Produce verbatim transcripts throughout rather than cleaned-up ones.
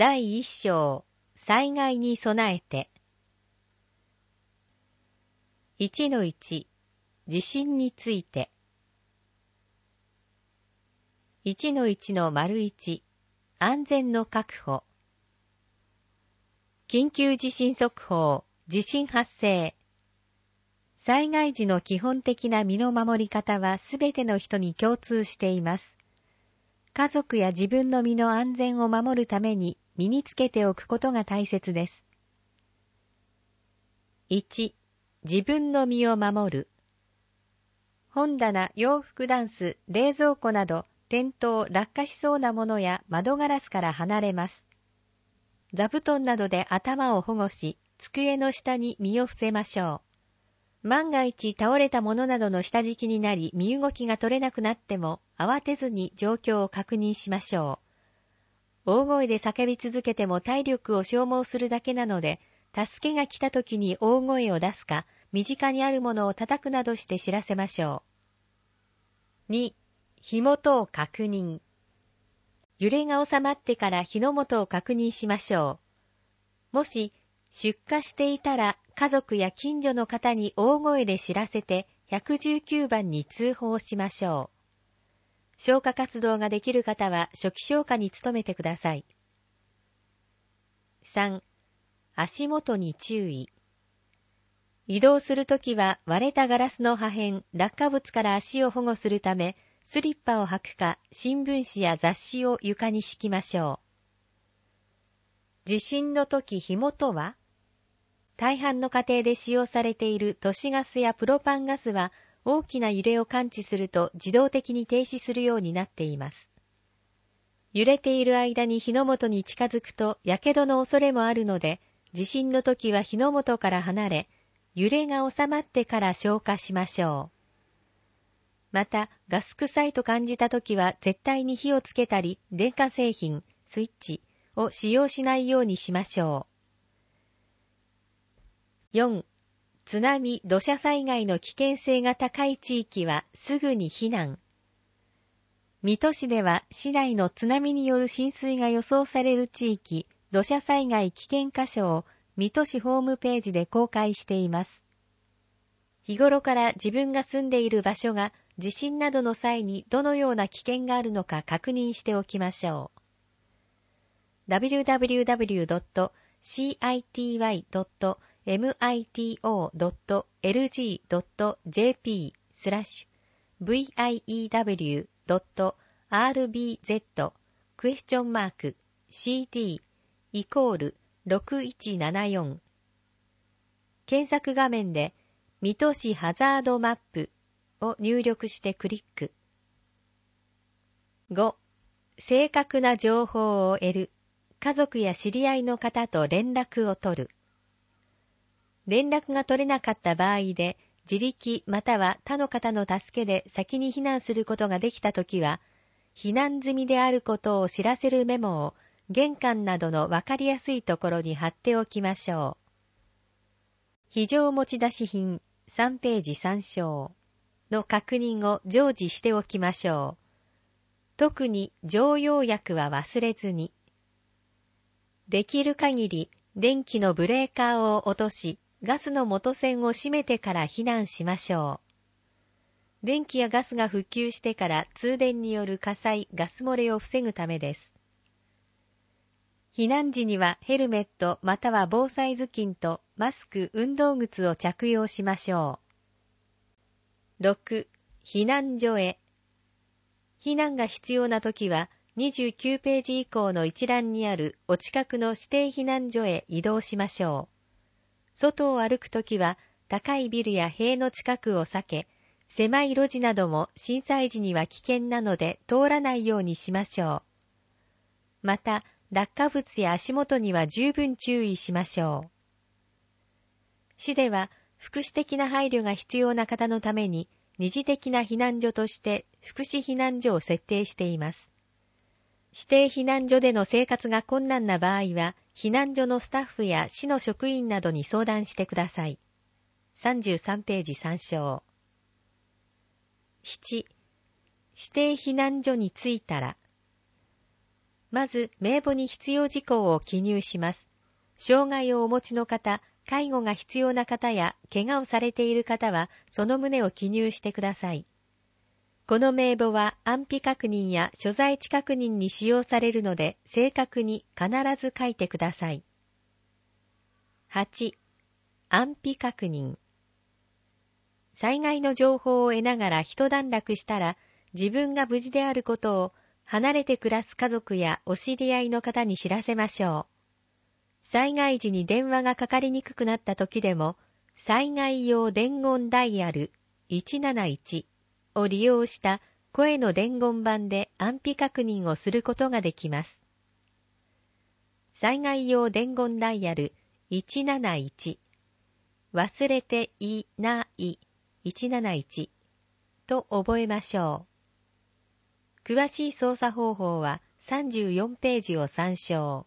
だいいっ章、災害に備えて。いちのいち、地震について。いちのいちの丸いち、安全の確保。緊急地震速報、地震発生。災害時の基本的な身の守り方はすべての人に共通しています。家族や自分の身の安全を守るために身につけておくことが大切です。いち、自分の身を守る。本棚、洋服ダンス、冷蔵庫など転倒、落下しそうなものや窓ガラスから離れます。座布団などで頭を保護し、机の下に身を伏せましょう。万が一倒れたものなどの下敷きになり身動きが取れなくなっても慌てずに状況を確認しましょう。大声で叫び続けても体力を消耗するだけなので、助けが来た時に大声を出すか、身近にあるものを叩くなどして知らせましょう。に、火元を確認。揺れが収まってから火の元を確認しましょう。もし出火していたら家族や近所の方に大声で知らせていちいちきゅうばんに通報しましょう。消火活動ができる方は初期消火に努めてください。さん、足元に注意。移動するときは割れたガラスの破片、落下物から足を保護するため、スリッパを履くか新聞紙や雑誌を床に敷きましょう。地震のとき火元は？大半の家庭で使用されている都市ガスやプロパンガスは大きな揺れを感知すると自動的に停止するようになっています。揺れている間に火の元に近づくと火傷の恐れもあるので、地震の時は火の元から離れ、揺れが収まってから消火しましょう。また、ガス臭いと感じた時は絶対に火をつけたり、電化製品、スイッチを使用しないようにしましょう。よん、津波・土砂災害の危険性が高い地域はすぐに避難。水戸市では市内の津波による浸水が予想される地域、土砂災害危険箇所を水戸市ホームページで公開しています。日頃から自分が住んでいる場所が地震などの際にどのような危険があるのか確認しておきましょう。ダブリューダブリューダブリュードットシーアイティーワイドットミトドットエルジードットジェーピー スラッシュ ブイアイイーダブリュードットアールビーゼット クエスチョンマーク シーディー イコールろくいちななよん。検索画面で水戸市ハザードマップを入力してクリック。ご、正確な情報を得る。家族や知り合いの方と連絡を取る。連絡が取れなかった場合で、自力または他の方の助けで先に避難することができたときは、避難済みであることを知らせるメモを玄関などのわかりやすいところに貼っておきましょう。非常持ち出し品さんページ参照の確認を常時しておきましょう。特に常用薬は忘れずに。できる限り電気のブレーカーを落とし、ガスの元栓を閉めてから避難しましょう。電気やガスが復旧してから通電による火災、ガス漏れを防ぐためです。避難時にはヘルメットまたは防災頭巾とマスク、運動靴を着用しましょう。ろく、避難所へ。避難が必要なときはにじゅうきゅうページ以降の一覧にあるお近くの指定避難所へ移動しましょう。外を歩くときは高いビルや塀の近くを避け、狭い路地なども震災時には危険なので通らないようにしましょう。また、落下物や足元には十分注意しましょう。市では福祉的な配慮が必要な方のために二次的な避難所として福祉避難所を設定しています。指定避難所での生活が困難な場合は避難所のスタッフや市の職員などに相談してください。さんじゅうさんページ参照。なな、指定避難所に着いたら。 まず、名簿に必要事項を記入します。障害をお持ちの方、介護が必要な方や怪我をされている方は、その旨を記入してください。この名簿は安否確認や所在地確認に使用されるので、正確に必ず書いてください。はち. 安否確認。災害の情報を得ながら一段落したら、自分が無事であることを離れて暮らす家族やお知り合いの方に知らせましょう。災害時に電話がかかりにくくなった時でも、災害用伝言ダイヤルいちなないちを利用した声の伝言板で安否確認をすることができます。災害用伝言ダイヤルいちなないち、忘れていないいちなないちと覚えましょう。詳しい操作方法はさんじゅうよんページを参照。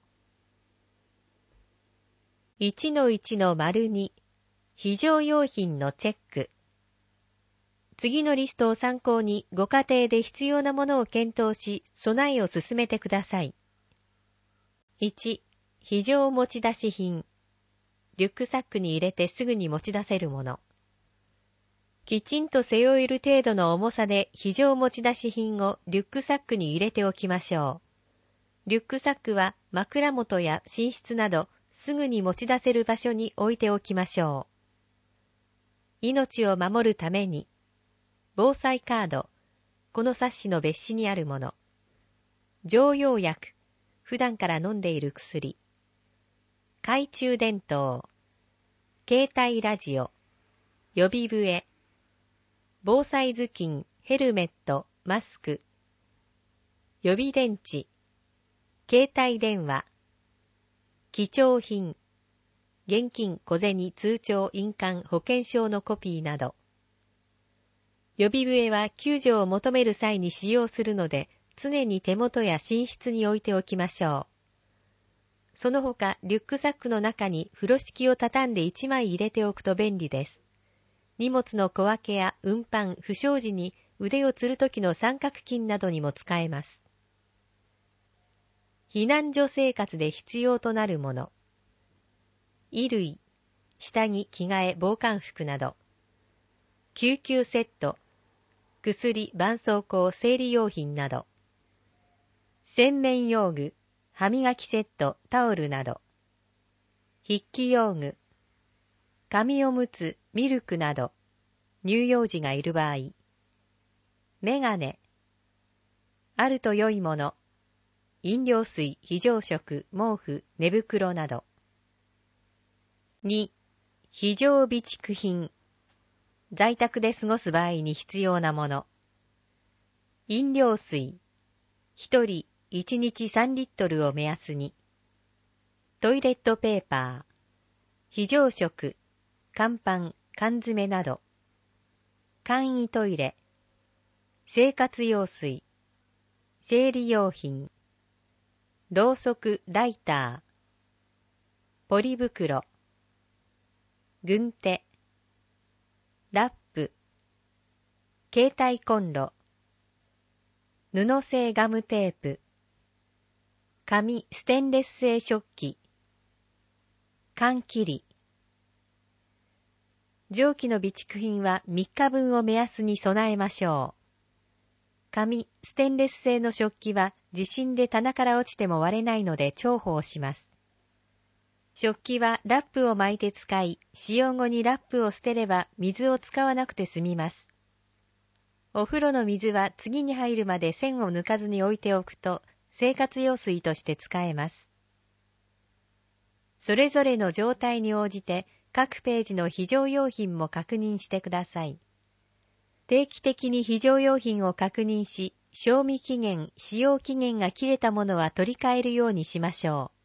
いちのいちの丸に、非常用品のチェック。次のリストを参考にご家庭で必要なものを検討し、備えを進めてください。いち. 非常持ち出し品。リュックサックに入れてすぐに持ち出せるもの。きちんと背負える程度の重さで非常持ち出し品をリュックサックに入れておきましょう。リュックサックは枕元や寝室などすぐに持ち出せる場所に置いておきましょう。命を守るために、防災カード、この冊子の別紙にあるもの。常用薬、普段から飲んでいる薬。懐中電灯、携帯ラジオ、予備笛、防災頭巾、ヘルメット、マスク、予備電池、携帯電話、貴重品、現金、小銭、通帳、印鑑、保険証のコピーなど。予備笛は救助を求める際に使用するので、常に手元や寝室に置いておきましょう。その他、リュックサックの中に風呂敷を畳んでいちまい入れておくと便利です。荷物の小分けや運搬、不祥時に腕をつるときの三角巾などにも使えます。避難所生活で必要となるもの。衣類、下着、着替え、防寒服など。救急セット、薬、絆創膏、生理用品など。洗面用具、歯磨きセット、タオルなど。筆記用具、紙おむつ、ミルクなど、乳幼児がいる場合。メガネ、あると良いもの、飲料水、非常食、毛布、寝袋など。に. 非常備蓄品、在宅で過ごす場合に必要なもの。飲料水、一人いちにちさんリットルを目安に。トイレットペーパー、非常食、乾パン、缶詰など。簡易トイレ、生活用水、生理用品、ろうそく、ライター、ポリ袋、軍手、ラップ、携帯コンロ、布製ガムテープ、紙ステンレス製食器、缶切り。上記の備蓄品はみっかぶんを目安に備えましょう。紙、ステンレス製の食器は地震で棚から落ちても割れないので重宝します。食器はラップを巻いて使い、使用後にラップを捨てれば水を使わなくて済みます。お風呂の水は次に入るまで栓を抜かずに置いておくと生活用水として使えます。それぞれの状態に応じて各ページの非常用品も確認してください。定期的に非常用品を確認し、賞味期限、使用期限が切れたものは取り替えるようにしましょ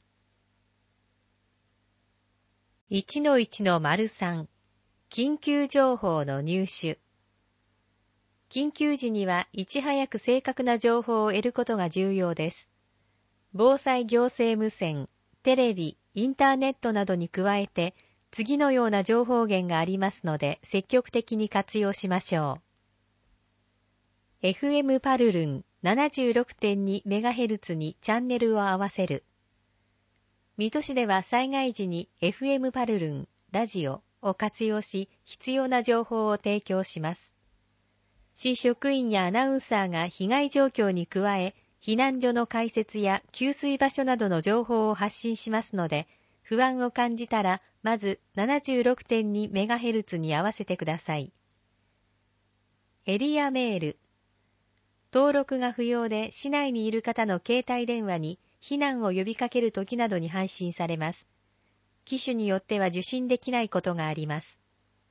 う。いちのいちの丸さん、緊急情報の入手。緊急時にはいち早く正確な情報を得ることが重要です。防災行政無線、テレビ、インターネットなどに加えて、次のような情報源がありますので、積極的に活用しましょう。エフエム パルルンななじゅうろくてんにメガヘルツ にチャンネルを合わせる。水戸市では災害時に エフエム パルルン、ラジオを活用し、必要な情報を提供します。市職員やアナウンサーが被害状況に加え、避難所の開設や給水場所などの情報を発信しますので、不安を感じたら、まず ななじゅうろくてんにメガヘルツ に合わせてください。エリアメール。登録が不要で市内にいる方の携帯電話に避難を呼びかけるときなどに配信されます。機種によっては受信できないことがあります。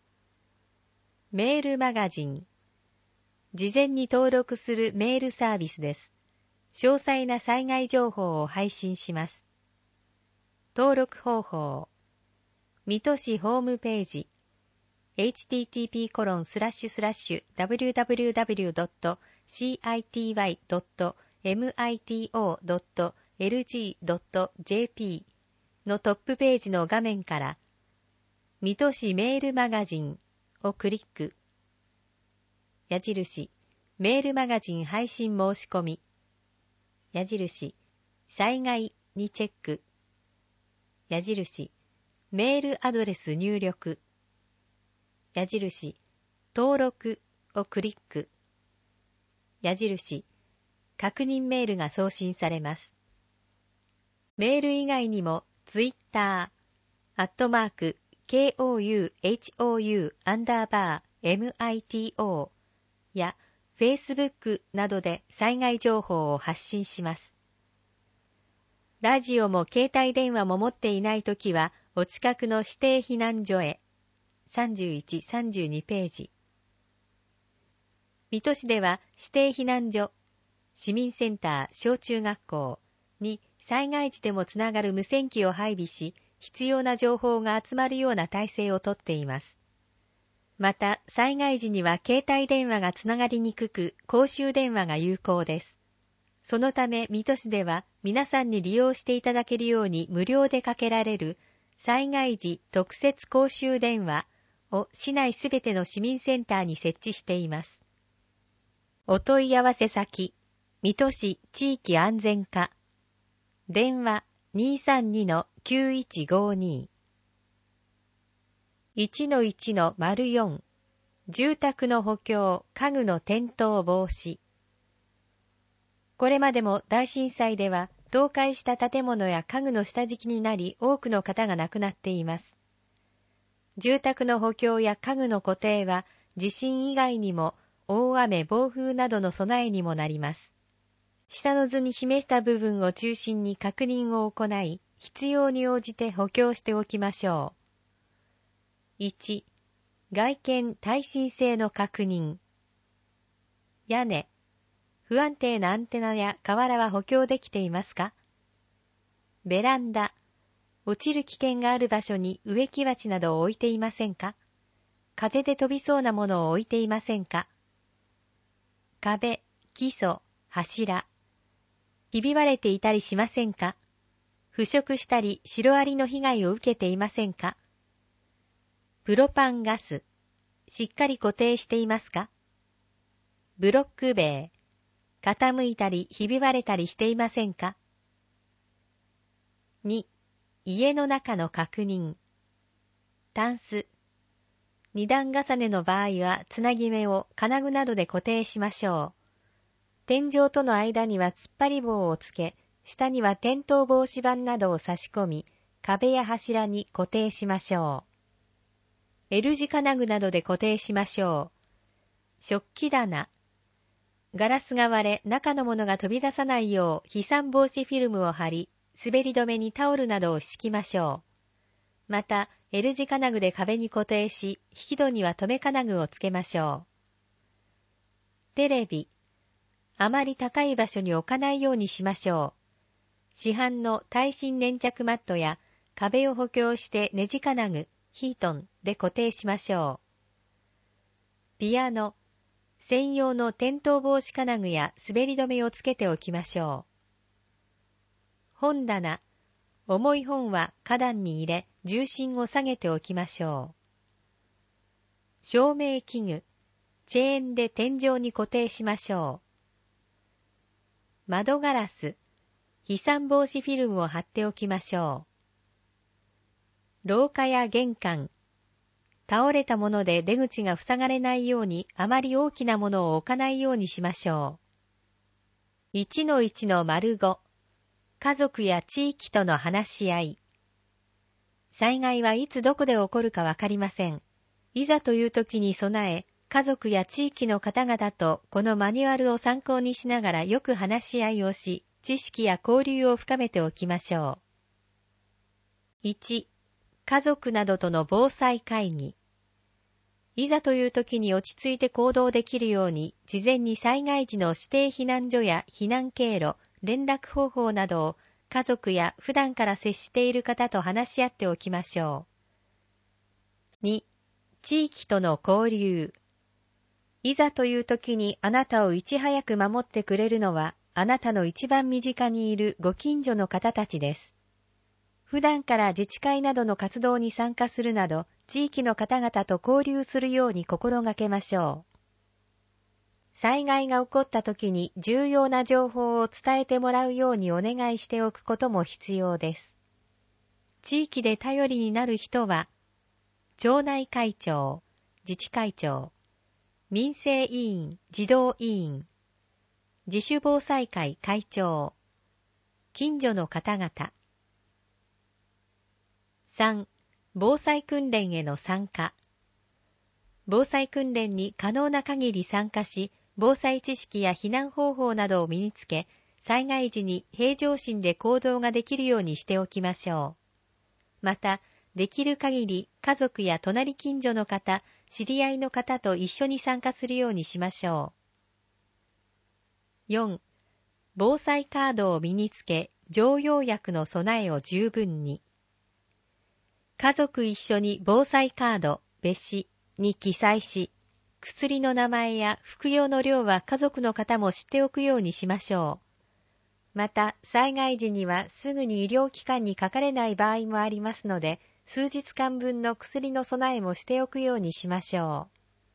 メールマガジン。事前に登録するメールサービスです。詳細な災害情報を配信します。登録方法。水戸市ホームページ。エイチティーティーピーコロンスラッシュスラッシュダブリューダブリューダブリュードットシーアイティーワイドットエムアイティーオードットエルジードットジェーピー のトップページの画面から、水戸市メールマガジンをクリック。矢印、メールマガジン配信申し込み。矢印、災害にチェック。矢印、メールアドレス入力。矢印、登録をクリック。矢印、確認メールが送信されます。メール以外にも、ツイッター、アットマーク、ケーオーユーエイチオーユー アンダーバー エムアイティーオー や、フェイスブックなどで災害情報を発信します。ラジオも携帯電話も持っていないときは、お近くの指定避難所へ。さんじゅういち、さんじゅうにページ。水戸市では指定避難所、市民センター、小中学校に災害時でもつながる無線機を配備し、必要な情報が集まるような体制をとっています。また、災害時には携帯電話がつながりにくく、公衆電話が有効です。そのため、水戸市では皆さんに利用していただけるように無料でかけられる災害時特設公衆電話を市内すべての市民センターに設置しています。お問い合わせ先、水戸市地域安全課。電話 にーさんにのきゅういちごに。いちのいちのよん。住宅の補強、家具の転倒防止。これまでも大震災では倒壊した建物や家具の下敷きになり多くの方が亡くなっています。住宅の補強や家具の固定は地震以外にも大雨、暴風などの備えにもなります。下の図に示した部分を中心に確認を行い、必要に応じて補強しておきましょう。いち. 外見耐震性の確認。屋根、不安定なアンテナや瓦は補強できていますか？ベランダ、落ちる危険がある場所に植木鉢などを置いていませんか？風で飛びそうなものを置いていませんか？壁、基礎、柱。ひび割れていたりしませんか？腐食したりシロアリの被害を受けていませんか？プロパンガス。しっかり固定していますか？ブロック塀。傾いたりひび割れたりしていませんか？に. 家の中の確認。タンス。二段重ねの場合はつなぎ目を金具などで固定しましょう。天井との間には突っ張り棒をつけ、下には転倒防止板などを差し込み、壁や柱に固定しましょう。L 字金具などで固定しましょう。食器棚。ガラスが割れ、中のものが飛び出さないよう飛散防止フィルムを貼り、滑り止めにタオルなどを敷きましょう。また、L 字金具で壁に固定し、引き戸には留め金具をつけましょう。テレビ。あまり高い場所に置かないようにしましょう。市販の耐震粘着マットや壁を補強してネジ金具、ヒートンで固定しましょう。ピアノ。専用の転倒防止金具や滑り止めをつけておきましょう。本棚。重い本は花壇に入れ、重心を下げておきましょう。照明器具。チェーンで天井に固定しましょう。 窓ガラス、飛散防止フィルムを貼っておきましょう。廊下や玄関、倒れたもので出口が塞がれないようにあまり大きなものを置かないようにしましょう。いちのいちの丸ご、家族や地域との話し合い。災害はいつどこで起こるかわかりません。いざという時に備え、家族や地域の方々とこのマニュアルを参考にしながらよく話し合いをし、知識や交流を深めておきましょう。いち、家族などとの防災会議。いざという時に落ち着いて行動できるように、事前に災害時の指定避難所や避難経路、連絡方法などを家族や普段から接している方と話し合っておきましょう。に、地域との交流。いざという時にあなたをいち早く守ってくれるのは、あなたの一番身近にいるご近所の方たちです。普段から自治会などの活動に参加するなど、地域の方々と交流するように心がけましょう。災害が起こった時に重要な情報を伝えてもらうようにお願いしておくことも必要です。地域で頼りになる人は、町内会長、自治会長、民生委員、児童委員、自主防災会会長、近所の方々。さん、防災訓練への参加。防災訓練に可能な限り参加し、防災知識や避難方法などを身につけ、災害時に平常心で行動ができるようにしておきましょう。また、できる限り家族や隣近所の方、知り合いの方と一緒に参加するようにしましょう。よん、防災カードを身につけ、常用薬の備えを十分に。家族一緒に防災カード、別紙に記載し、薬の名前や服用の量は家族の方も知っておくようにしましょう。また、災害時にはすぐに医療機関にかかれない場合もありますので、数日間分の薬の備えもしておくようにしましょ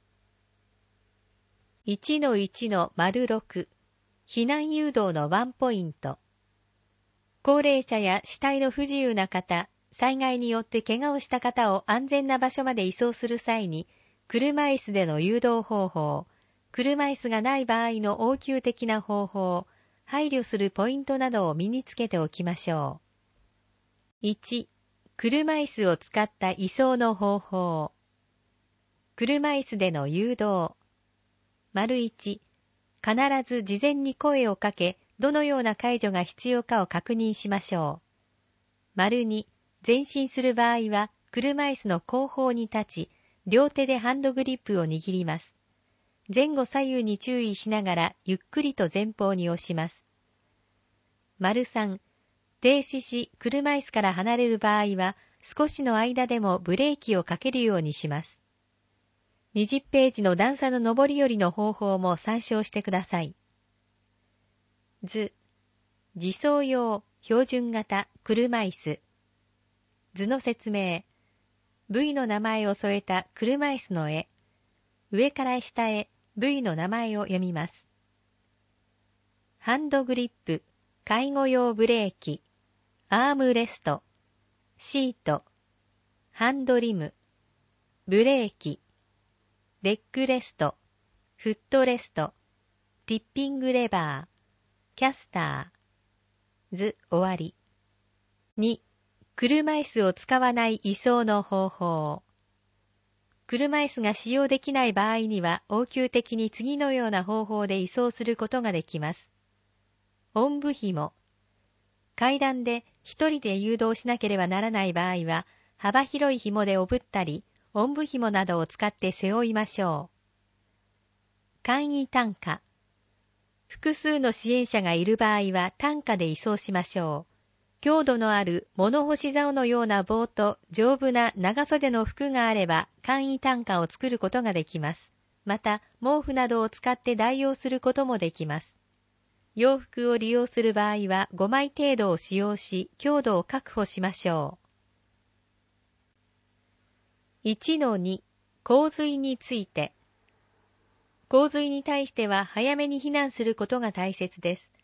う。いちのいちの丸ろく、避難誘導のワンポイント。高齢者や視体の不自由な方、災害によって怪我をした方を安全な場所まで移送する際に、車椅子での誘導方法、車椅子がない場合の応急的な方法、配慮するポイントなどを身につけておきましょう。いち、車椅子を使った移送の方法。車椅子での誘導。丸いち、必ず事前に声をかけ、どのような介助が必要かを確認しましょう。丸に、前進する場合は、車椅子の後方に立ち、両手でハンドグリップを握ります。前後左右に注意しながら、ゆっくりと前方に押します。丸さん、停止し、車椅子から離れる場合は、少しの間でもブレーキをかけるようにします。にじゅっページの段差の上り下りの方法も参照してください。図、自走用標準型車椅子。図の説明。部位の名前を添えた車椅子の絵。上から下へ部位の名前を読みます。ハンドグリップ、介護用ブレーキ、アームレスト、シート、ハンドリム、ブレーキ、レッグレスト、フットレスト、ティッピングレバー、キャスター。図終わり。に、車椅子を使わない移送の方法。車椅子が使用できない場合には、応急的に次のような方法で移送することができます。おんぶ紐。階段で一人で誘導しなければならない場合は、幅広い紐でおぶったり、おんぶ紐などを使って背負いましょう。簡易担架。複数の支援者がいる場合は担架で移送しましょう。強度のある物干し竿のような棒と丈夫な長袖の服があれば簡易担架を作ることができます。また、毛布などを使って代用することもできます。洋服を利用する場合はごまい程度を使用し、強度を確保しましょう。いちのに、洪水について。洪水に対しては早めに避難することが大切です。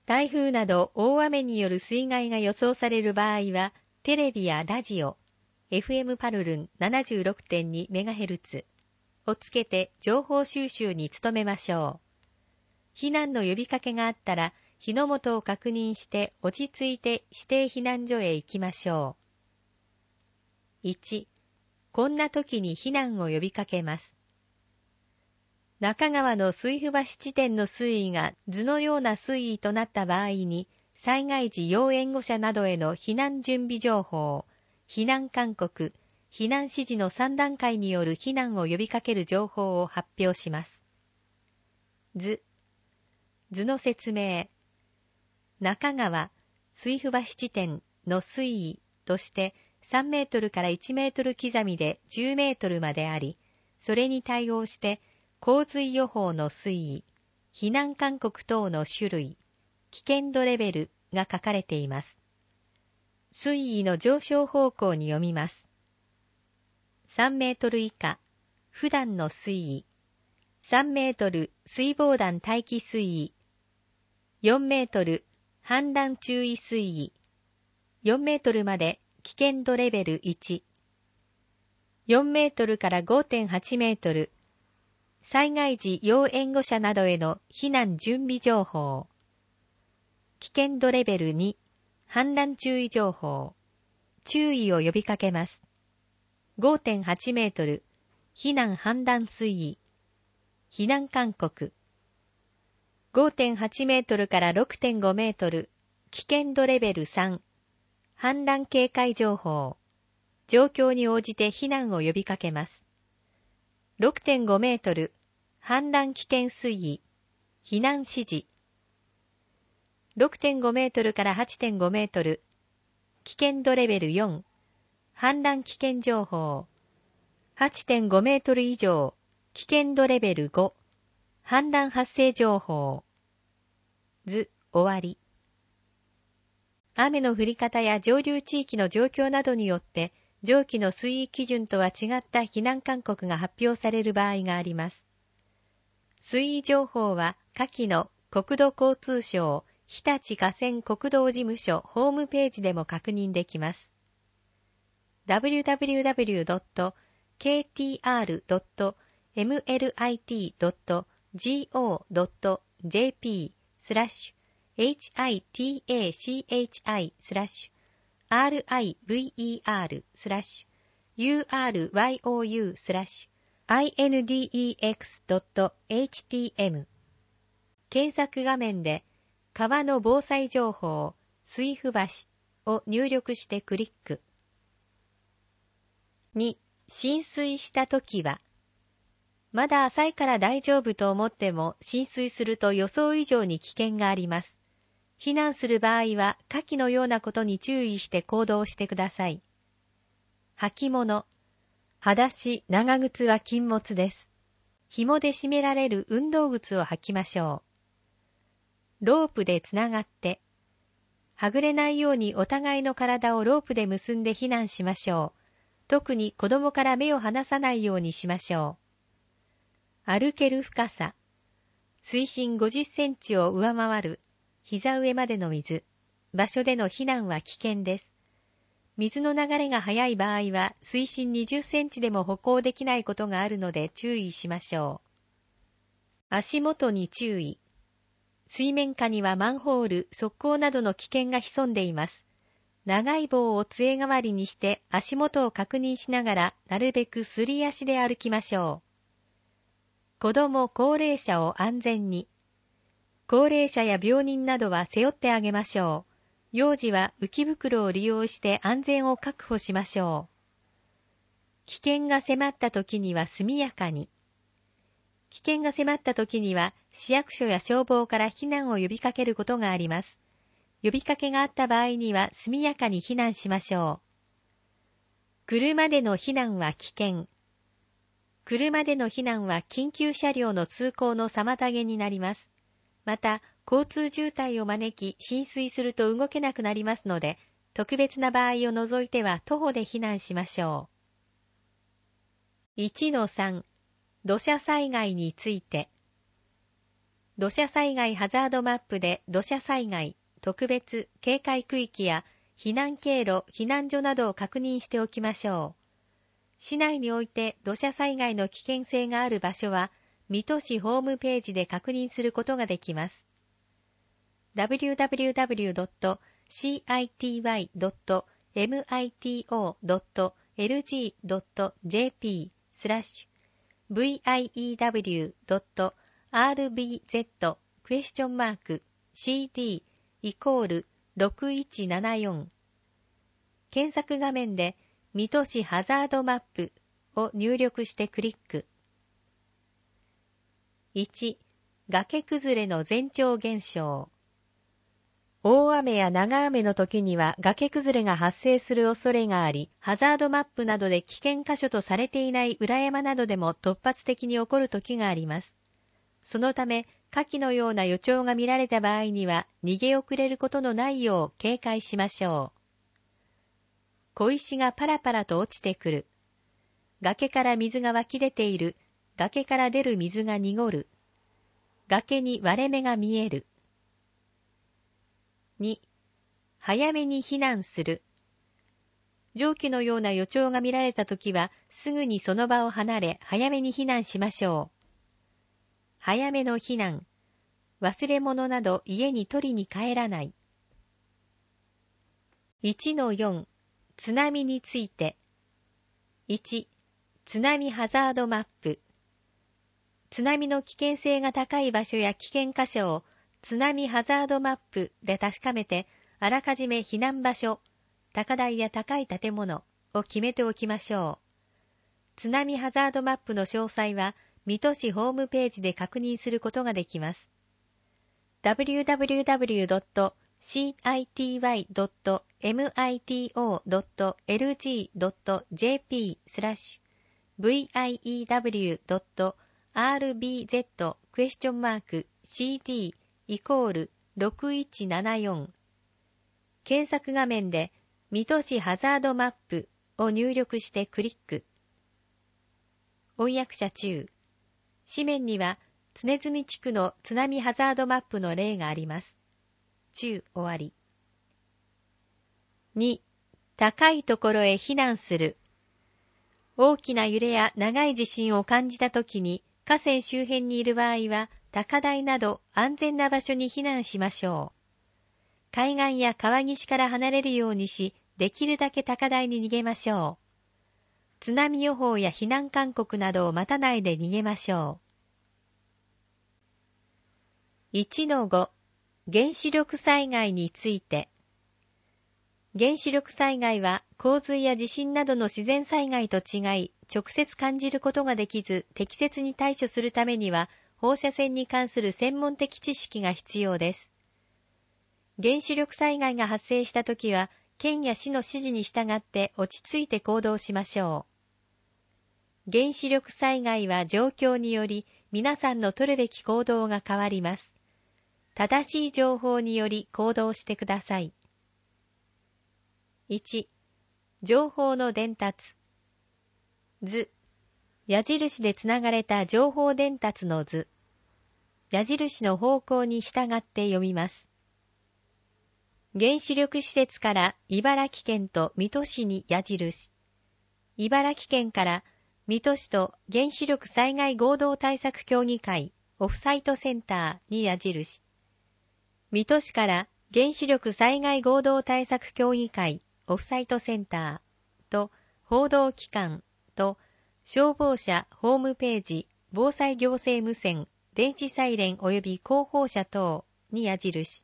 台風など大雨による水害が予想される場合は、テレビやラジオ、エフエム パルルン ななじゅうろくてんにメガヘルツ をつけて情報収集に努めましょう。避難の呼びかけがあったら、火の元を確認して落ち着いて指定避難所へ行きましょう。いち. こんな時に避難を呼びかけます。中川の水府橋地点の水位が図のような水位となった場合に、災害時要援護者などへの避難準備情報、避難勧告、避難指示のさん段階による避難を呼びかける情報を発表します。図。図の説明。中川、水府橋地点の水位としてさんメートルからいちメートル刻みでじゅうメートルまであり、それに対応して洪水予報の水位、避難勧告等の種類、危険度レベルが書かれています。水位の上昇方向に読みます。さんメートル以下、普段の水位。さんメートル、水防弾待機水位。よんメートル、氾濫注意水位。よんメートルまで危険度レベルいち。よんメートルから ごてんはちメートル。災害時要援護者などへの避難準備情報。危険度レベルに、氾濫注意情報。注意を呼びかけます。ごてんはちメートル、避難氾濫水位。避難勧告。ごてんはちメートルから ろくてんごメートル、危険度レベルさん。氾濫警戒情報。状況に応じて避難を呼びかけます。ろくてんごメートル、氾濫危険水位、避難指示。ろくてんごメートルから はちてんごメートル、危険度レベルよん、氾濫危険情報。はちてんごメートル以上、危険度レベルご、氾濫発生情報。図、終わり。雨の降り方や上流地域の状況などによって、上記の水位基準とは違った避難勧告が発表される場合があります。水位情報は下記の国土交通省日立河川国道事務所ホームページでも確認できます。ダブリューダブリューダブリュードットケーティーアールドットエムエルアイティードットジーオードットジェーピー スラッシュ エイチアイティーエーシーエイチアイ スラッシュアールアイブイイーアール スラッシュ ユーアールワイオーユー スラッシュ アイエヌディーイーエックスドットエイチティーエム 検索画面で川の防災情報水府橋を入力してクリック。に. 浸水したときはまだ浅いから大丈夫と思っても浸水すると予想以上に危険があります。避難する場合は下記のようなことに注意して行動してください。履物。裸足、長靴は禁物です。紐で締められる運動靴を履きましょう。ロープでつながって。はぐれないようにお互いの体をロープで結んで避難しましょう。特に子供から目を離さないようにしましょう。歩ける深さ。水深ごじゅっセンチを上回る。膝上までの水。場所での避難は危険です。水の流れが速い場合は水深にじゅっセンチでも歩行できないことがあるので注意しましょう。足元に注意。水面下にはマンホール、側溝などの危険が潜んでいます。長い棒を杖代わりにして足元を確認しながらなるべくすり足で歩きましょう。子供、高齢者を安全に。高齢者や病人などは背負ってあげましょう。幼児は浮き袋を利用して安全を確保しましょう。危険が迫った時には速やかに。危険が迫った時には市役所や消防から避難を呼びかけることがあります。呼びかけがあった場合には速やかに避難しましょう。車での避難は危険。車での避難は緊急車両の通行の妨げになります。また、交通渋滞を招き浸水すると動けなくなりますので、特別な場合を除いては徒歩で避難しましょう。いちのさん. 土砂災害について。 土砂災害ハザードマップで土砂災害、特別警戒区域や避難経路、避難所などを確認しておきましょう。市内において土砂災害の危険性がある場所は、水戸市ホームページで確認することができます。ダブリューダブリューダブリュードットシーアイティーワイドットミトドットエルジードットジェーピー スラッシュ ブイアイイーダブリュードットアールビーゼット クエスチョンマーク シーディー イコールろくいちななよん検索画面で水戸市ハザードマップを入力してクリック。いち. 崖崩れの前兆現象。大雨や長雨の時には崖崩れが発生する恐れがあり、ハザードマップなどで危険箇所とされていない裏山などでも突発的に起こる時があります。そのため、下記のような予兆が見られた場合には、逃げ遅れることのないよう警戒しましょう。小石がパラパラと落ちてくる。崖から水が湧き出ている。崖から出る水が濁る。崖に割れ目が見える。に. 早めに避難する。上記のような予兆が見られたときは、すぐにその場を離れ、早めに避難しましょう。早めの避難。忘れ物など家に取りに帰らない。いちのよん. 津波について。いち. 津波ハザードマップ。津波の危険性が高い場所や危険箇所を津波ハザードマップで確かめて、あらかじめ避難場所、高台や高い建物を決めておきましょう。津波ハザードマップの詳細は、水戸市ホームページで確認することができます。ダブリューダブリューダブリュードットシーアイティーワイドットミトドットエルジードットジェーピー スラッシュ ブイアイイーダブリュードットアールビーゼット クエスチョンマーク シーディー イコールろくいちななよん検索画面で水戸市ハザードマップを入力してクリック。翻訳者中。紙面には常住地区の津波ハザードマップの例があります。中終わり。に. 高いところへ避難する。大きな揺れや長い地震を感じたときに河川周辺にいる場合は高台など安全な場所に避難しましょう。海岸や川岸から離れるようにし、できるだけ高台に逃げましょう。津波予報や避難勧告などを待たないで逃げましょう。いちのご. 原子力災害について。原子力災害は洪水や地震などの自然災害と違い、直接感じることができず、適切に対処するためには、放射線に関する専門的知識が必要です。原子力災害が発生したときは、県や市の指示に従って落ち着いて行動しましょう。原子力災害は状況により、皆さんの取るべき行動が変わります。正しい情報により行動してください。いち. 情報の伝達。図。矢印でつながれた情報伝達の図。矢印の方向に従って読みます。原子力施設から茨城県と水戸市に矢印。茨城県から水戸市と原子力災害合同対策協議会オフサイトセンターに矢印。水戸市から原子力災害合同対策協議会オフサイトセンターと報道機関と消防車ホームページ防災行政無線電子サイレン及び広報車等に矢印。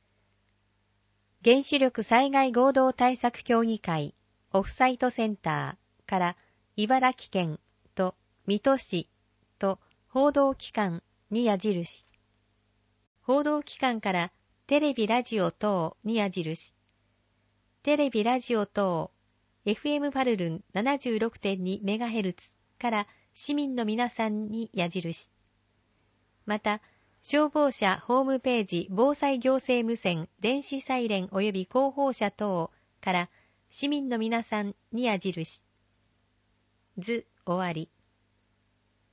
原子力災害合同対策協議会オフサイトセンターから茨城県と水戸市と報道機関に矢印。報道機関からテレビラジオ等に矢印。テレビラジオ等 エフエム パルルン ななじゅうろくてんにメガヘルツ から市民の皆さんに矢印。また、消防車ホームページ防災行政無線電子サイレン及び広報車等から市民の皆さんに矢印。図終わり。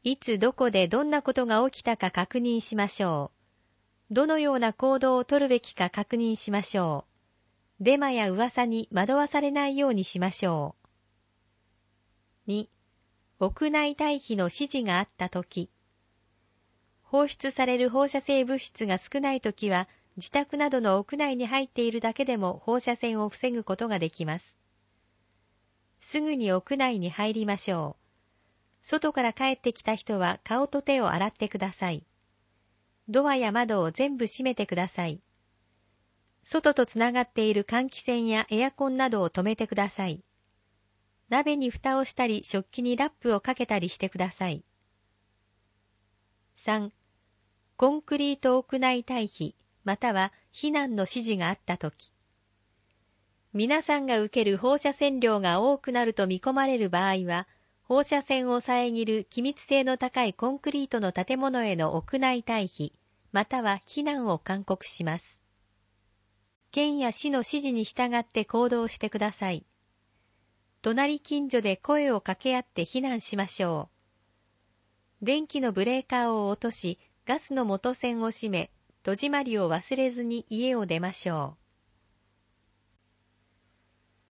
いつどこでどんなことが起きたか確認しましょう。どのような行動を取るべきか確認しましょう。デマや噂に惑わされないようにしましょう。に、屋内退避の指示があったとき。放出される放射性物質が少ないときは、自宅などの屋内に入っているだけでも放射線を防ぐことができます。すぐに屋内に入りましょう。外から帰ってきた人は顔と手を洗ってください。ドアや窓を全部閉めてください。外とつながっている換気扇やエアコンなどを止めてください。鍋に蓋をしたり食器にラップをかけたりしてください。さん、コンクリート屋内退避または避難の指示があったとき。皆さんが受ける放射線量が多くなると見込まれる場合は、放射線を遮る気密性の高いコンクリートの建物への屋内退避、または避難を勧告します。県や市の指示に従って行動してください。隣近所で声を掛け合って避難しましょう。電気のブレーカーを落とし、ガスの元栓を閉め、戸締まりを忘れずに家を出ましょう。